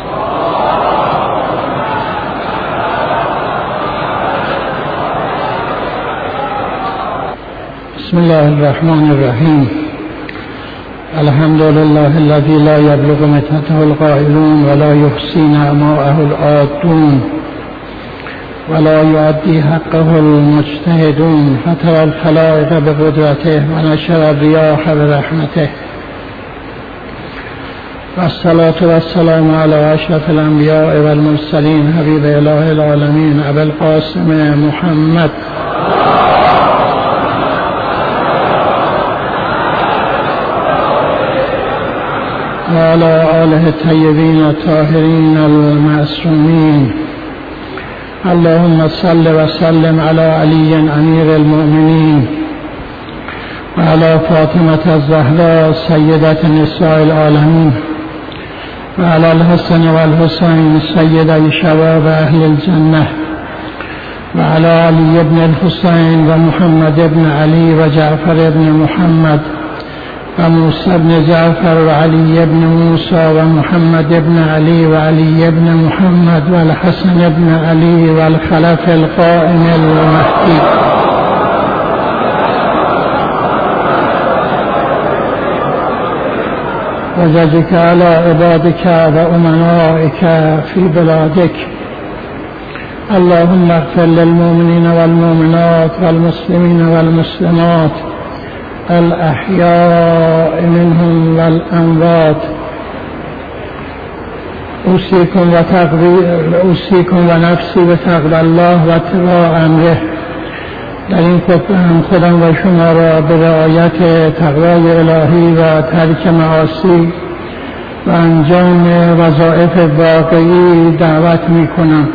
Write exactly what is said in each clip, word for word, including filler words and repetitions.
بسم الله الرحمن الرحیم. الحمد لله الذي لا يبلغ مدحته القائلون ولا يحصي نعماءه العادون ولا يؤدي حقه المجتهدون، فترى الخلائق بقدرته ونشر الرياح برحمته، والصلاة والسلام على أشرف الأنبياء والمرسلين حبيب إله العالمين أبي القاسم محمد وعلى آله الطيبين الطاهرين المعصومين. اللهم صل وسلم على علي أمير المؤمنين وعلى فاطمة الزهراء سيدة نساء العالمين وعلى الحسن والحسين سيدي شباب أهل الجنة وعلى علي بن الحسين ومحمد بن علي وجعفر بن محمد وموسى بن جعفر وعلي بن موسى ومحمد بن علي وعلي بن محمد والحسن بن علي والخلف القائم المهدي. وجزك على عبادك وأمنائك في بلادك. اللهم اغفر للمؤمنين والمؤمنات والمسلمين والمسلمات الأحياء منهم والأموات. أوصيكم أوصيكم ونفسي بتقوى الله و اتباع امره. در این خطبه هم خودم و شما را به رعایت تقوای الهی و ترک معاصی و انجام وظایف واقعی دعوت می کنم.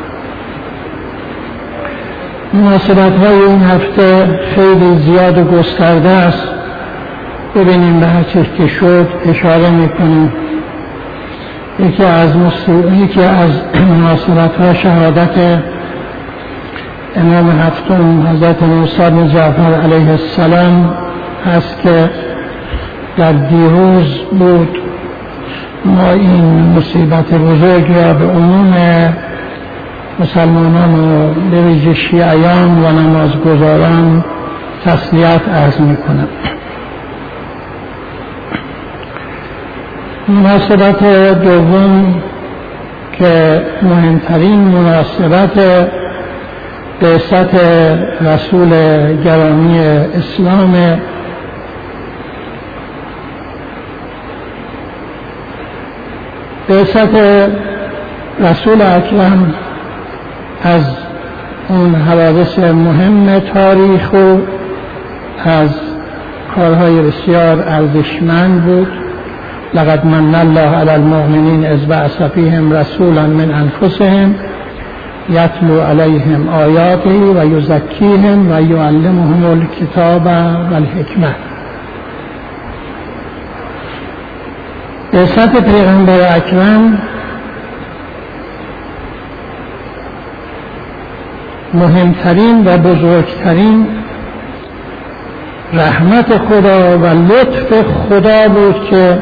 مناسبت‌های این هفته خیلی زیاد و گسترده است. ببینیم به هر چیز که شد اشاره می‌کنیم. یکی از یکی از مناسبت‌ها شهادت امام هفتم حضرت موسی بن جعفر علیه السلام هست که در دیروز بود. ما این مصیبت بزرگ را به عموم مسلمانان و به ویژه شیعیان و نمازگزاران تسلیت عرض میکنم. مناسبت دوم که مهمترین مناسبت بعثت رسول گرامی اسلام بعثت رسول اکرم از اون حوادث مهم تاریخ و از کارهای بسیار ارزشمند بود. لقد من الله علی المؤمنین اذ بعث فیهم رسولا من انفسهم یتلو علیهم آیاته و یزکیهم و یعلمهم الکتاب و الحکمه. بعثت پیغمبر اکرم مهمترین و بزرگترین رحمت خدا و لطف خدا بود که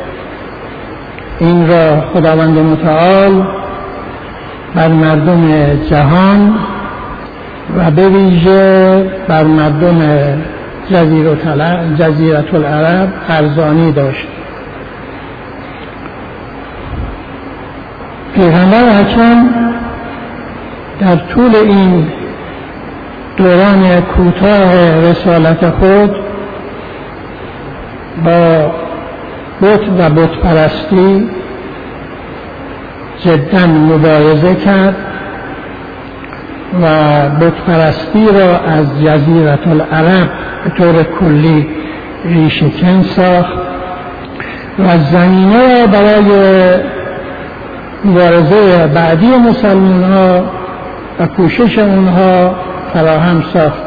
این را خداوند متعال بر مردم جهان و به ویژه بر مردم جزیره العرب ارزانی داشت. پیغمبر اکرم در طول این دوران کوتاه رسالت خود با بت و بت پرستی جدا مبارزه کرد و بت پرستی را از جزیره العرب به طور کلی ریشه‌کن ساخت و زمینه را برای مبارزه بعدی مسلمان‌ها و کوشش اونها فراهم ساخت.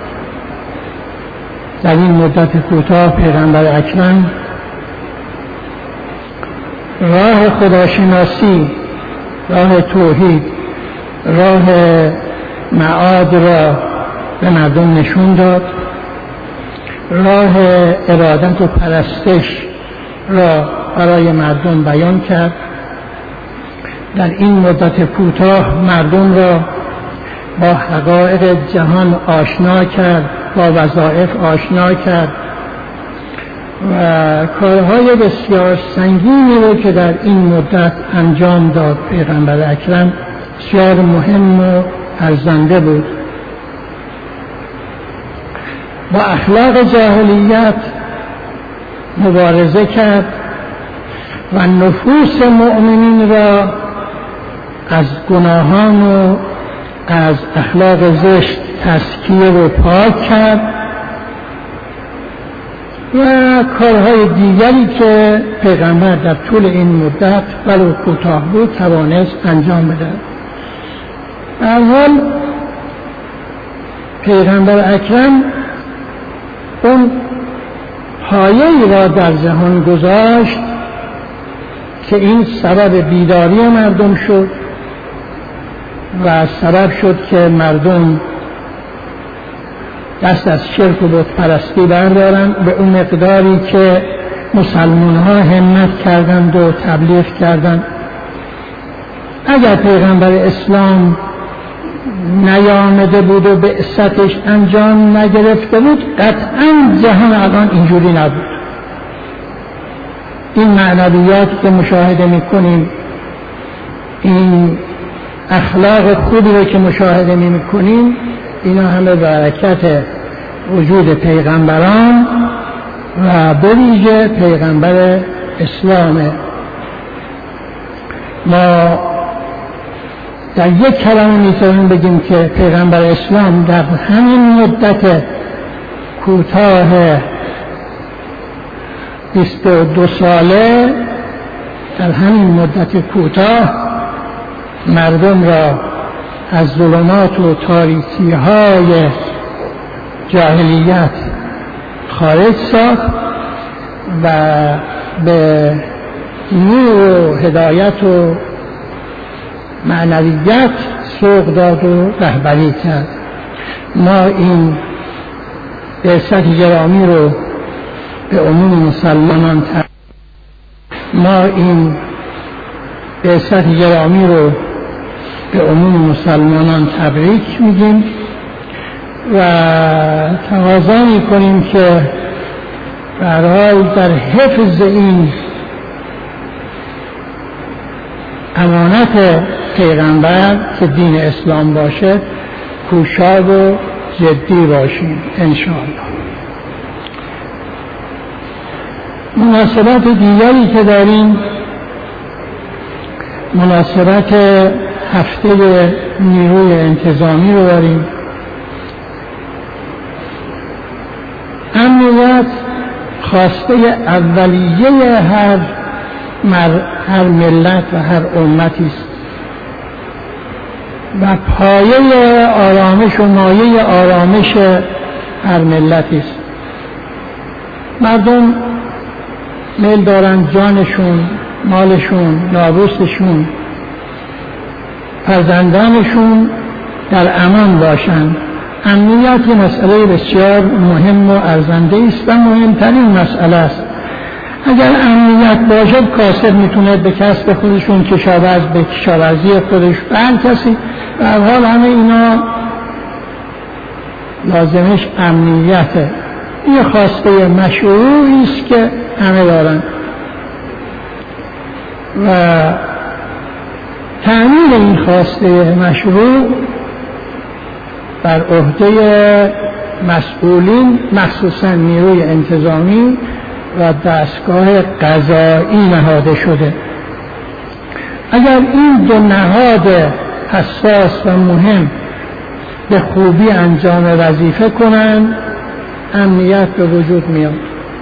در این مدت کوتاه پیغمبر اکرم راه خداشناسی، راه توحید، راه معاد را به مردم نشون داد. راه ارادت و پرستش را برای مردم بیان کرد در این مدت کوتاه مردم را با حقایق جهان آشنا کرد، با وظایف آشنا کرد و کارهای بسیار سنگینی رو که در این مدت انجام داد پیغمبر اکرم بسیار مهم و ارزنده بود. با اخلاق جاهلیت مبارزه کرد و نفوس مؤمنین را از گناهان و از اخلاق زشت تزکیه و پاک کرد و کارهای دیگری که پیغمبر در طول این مدت ولو کوتاه بود توانست انجام بده. در حال پیغمبر اکرم اون پایه‌ای را در جهان گذاشت که این سبب بیداری مردم شد و سبب شد که مردم دست از شرک و بت پرستی بردارند به اون مقداری که مسلمان ها همت کردند و تبلیغ کردند. اگر پیغمبر اسلام نیامده بود و بعثتش انجام نگرفته بود قطعا جهان الان اینجوری نبود. این معنویاتی که مشاهده میکنیم، این اخلاق خوبی رو که مشاهده میکنیم، اینا همه برکت وجود پیغمبران و به ویژه پیغمبر اسلامه. ما در یک کلمه میتونیم بگیم که پیغمبر اسلام در همین مدت کوتاه بیست و دو ساله، در همین مدت کوتاه مردم را از ظلمات و تاریکی های جاهلیت خارج ساخت و به نور و هدایت و معنویت سوق داد و رهبری کرد. ما این بعثت گرامی رو به عموم مسلمانان تبریک ما این بعثت گرامی رو به عموم مسلمانان تبریک میگیم و تقاضا میکنیم که به هر حال در حفظ این امانت پیغمبر که دین اسلام باشه کوشا و جدی باشیم انشاءالله. مناسبت دیگری که داریم مناسبت هفته نیروی انتظامی رو داریم. امنیت خواسته اولیه هر مر هر ملت و هر امتی است و پایه آرامش و مایه آرامش هر ملتی است. مردم میل دارن جانشون، مالشون، ناموسشون، فرزندانشون در امان باشند. امنیت یه مسئله بسیار مهم و ارزنده است و مهمترین مسئله است. اگر امنیت باشد کاسب میتونه به کسب خودشون، کشاورز به کشاورزی خودش، هر کسی به هر حال همه اینا لازمش امنیته. این خواسته مشروعی است که همه دارن و تأمین این خواسته مشروع بر عهده مسئولین مخصوصا نیروی انتظامی و دستگاه قضایی نهاده شده. اگر این دو نهاد حساس و مهم به خوبی انجام وظیفه کنند امنیت به وجود میاد.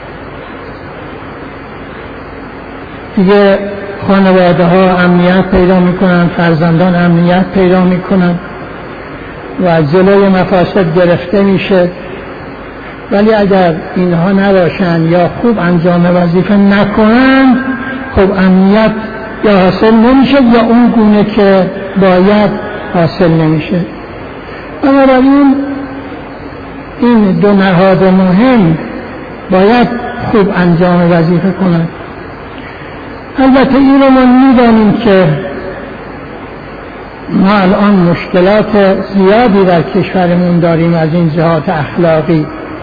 دیگه خانواده ها امنیت پیدا میکنن، فرزندان امنیت پیدا میکنن و جلوی مفاسد گرفته میشه. ولی اگر اینها نباشن یا خوب انجام وظیفه نکنند خب امنیت یا حاصل نمیشه یا اون گونه که باید حاصل نمیشه. بنابراین این دو نهاد مهم باید خوب انجام وظیفه کنند. البته این رو ما میدانیم که ما الان مشکلات زیادی در کشورمون داریم از این جهات اخلاقی،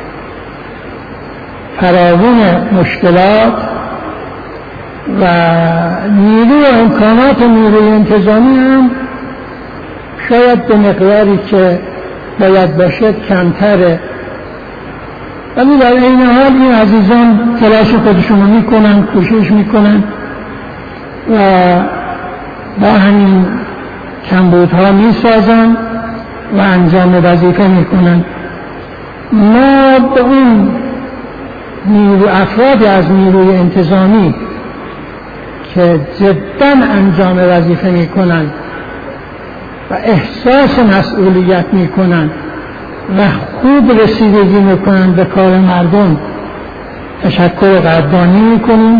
فراوان مشکلات و نیرو و امکانات نیروی انتظامی هم شاید به مقداری که باید باشه کمتره، ولی در این حال این عزیزان تلاش خودشون رو میکنن، کوشش میکنن و با همین کمبودها میسازن و انجام وظیفه میکنن. ما به اون نیرو افراد از نیروی انتظامی که جدا انجام وظیفه میکنن و احساس مسئولیت میکنن و خوب رسیدگی میکنن به کار مردم تشکر و قدردانی میکنیم.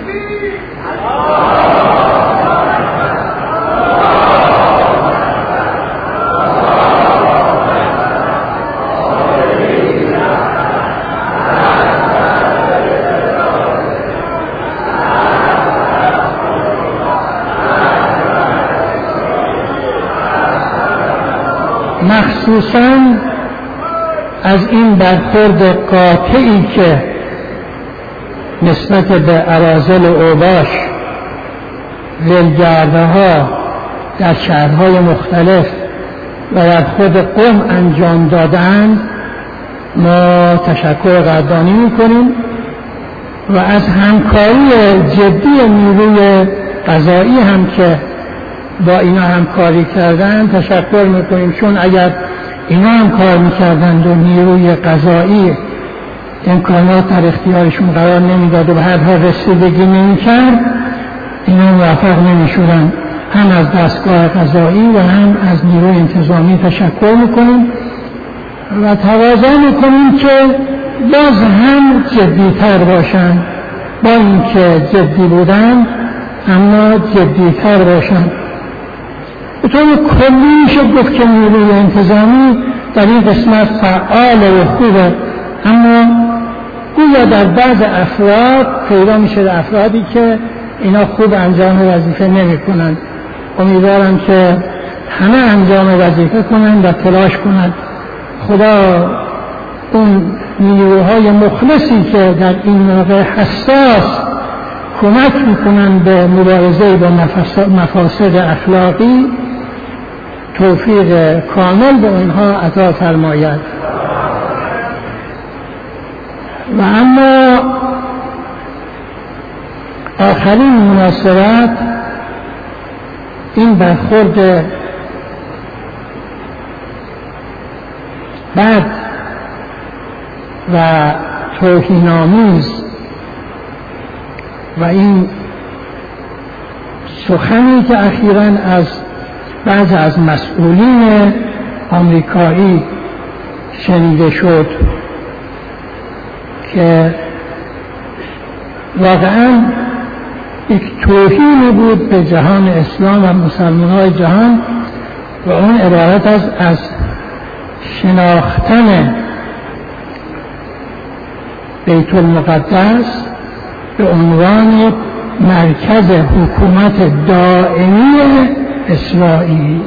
مخصوصاً از این برخورد قاطعی که نسبت به اراذل و اوباش ولگرده ها در شهرهای مختلف و در خود قم انجام دادند ما تشکر و قدردانی میکنیم و از همکاری جدی نیروی قضایی هم که با اینا همکاری کردن تشکر میکنیم، چون اگر اینا هم کار میکردند و نیروی قضایی امکانات در اختیارشون قرار نمیداد و به هر حال رسیدگی نمیکرد اینا موفق نمیشدن. هم از دستگاه قضایی و هم از نیروی انتظامی تشکر میکنیم و تقاضا میکنیم که باز هم جدیتر باشن، با اینکه جدی بودن اما جدیتر باشن. به طور کلی میشه گفت که نیروی انتظامی در این قسمت فعال و خوبه، اما گویا در بعض افراد پیدا میشه در افرادی که اینا خوب انجام وظیفه نمی کنند. امیدوارم که همه انجام وظیفه کنند و تلاش کنند. خدا اون نیروهای مخلصی که در این موقع حساس کمک میکنند به مبارزه با مفاسد اخلاقی توفیق کامل به اونها عطا فرماید. و اما آخرین مناسبت این برخورد بد و توهین‌آمیز و این سخنی که اخیراً از بعض از مسئولین آمریکایی شنیده شد که واقعاً یک توهینی بود به جهان اسلام و مسلمان‌های جهان و اون عبارت از از شناختن بیت المقدس به عنوان مرکز حکومت دائمی اسرائیل.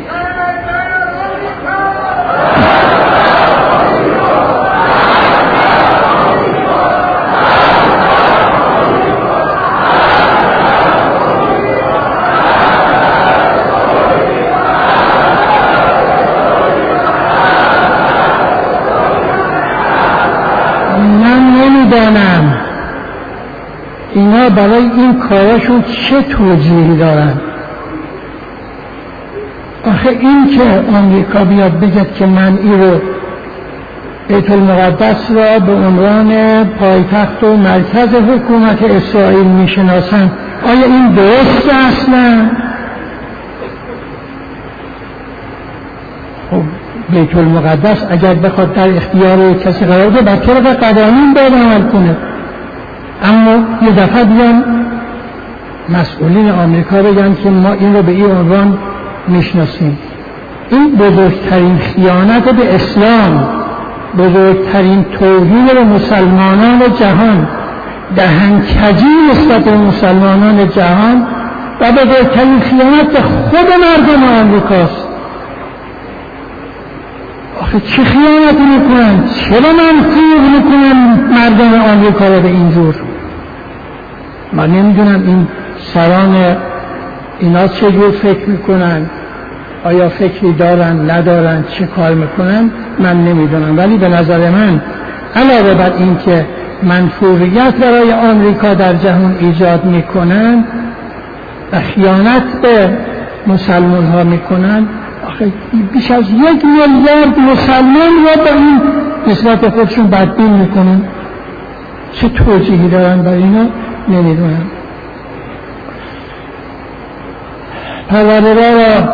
اینا برای این کارشون چه توجیهی دارن؟ آخه این که آمریکا بیاد بگه که من این رو بیت المقدس را به عنوان پایتخت و مرکز حکومت اسرائیل میشناسن، آیا این درست اصلا؟ خب بیت المقدس اگر بخواد در اختیار کسی قرار بده بر طبق قوانین باید عمل کنه، اما یه دفعه بیان مسئولین آمریکا بگن که ما این رو به این عنوان میشناسیم. این بزرگترین خیانت به اسلام، بزرگترین توهین به مسلمانان جهان، دهنکجی نسبت به مسلمانان جهان و بزرگترین خیانت به خود مردم آمریکاست. آخه چه خیانتی میکنن؟ چرا منفور میکنن مردم آمریکا رو به اینجور؟ من نمیدونم این سران اینا چجور فکر میکنن، آیا فکری دارن ندارن، چه کار میکنن، من نمیدونم. ولی به نظر من علاوه بر این که منفوریت برای آمریکا در جهان ایجاد میکنن و خیانت به مسلمان ها میکنن، آخه بیش از یک میلیارد مسلمان را به این نسبت خودشون بدبین میکنن. چه توجیهی دارن برای اینا نمیدونم. پروردگار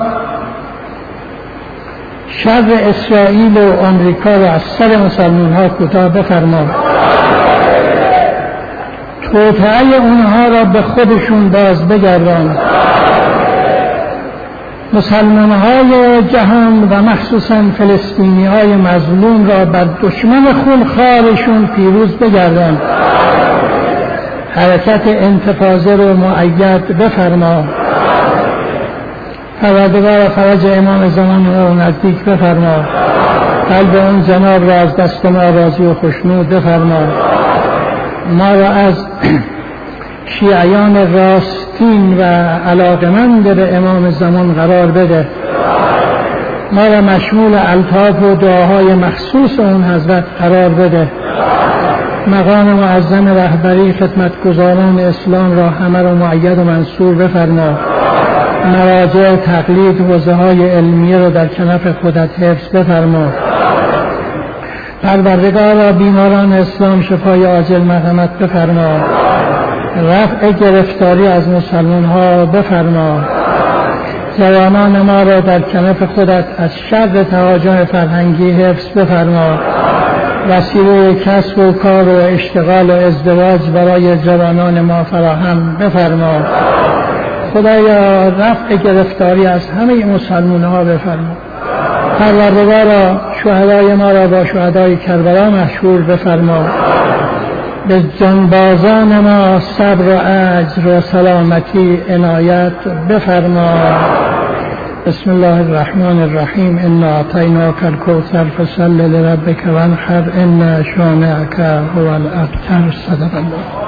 شر اسرائیل و آمریکا را از سر مسلمان ها کوتاه بفرما، توطئه اونها را به خودشون باز بگردان، مسلمان های جهان و مخصوصا فلسطینی های مظلوم را بر دشمن خونخوارشون پیروز بگردان، حرکت انتفاضه رو مؤید بفرما، پروردگار فرج امام زمان رو نزدیک بفرما، قلب اون جناب را از دست ما راضی و خوشنود بفرما، ما را از شیعیان راستین و علاقمند به امام زمان قرار بده، ما را مشمول الطاف و دعاهای مخصوص اون حضرت قرار بده، مقام معظم رهبری خدمتگزاران اسلام را همه را مؤید و منصور بفرما، مراجع تقلید حوزه های علمیه را در کنف خودت حفظ بفرما، پروردگار را بیماران اسلام شفای عاجل مرحمت بفرما، رفع گرفتاری از مسلمان ها بفرما، جوانان ما را در کنف خودت از شر تهاجم فرهنگی حفظ بفرما، وسیله کسب و کار و اشتغال و ازدواج برای جوانان ما فراهم بفرما، خدایا رفع گرفتاری از همه مسلمان ها بفرما، پروردگارا شهدای ما را با شهدای کربلا مشهور بفرما، به جانبازان ما صبر و اجر و سلامتی عنایت بفرما. بسم الله الرحمن الرحیم. انا اعطیناک الکوثر فصل لربک وانحر ان شانئک هو الابتر. صدق الله.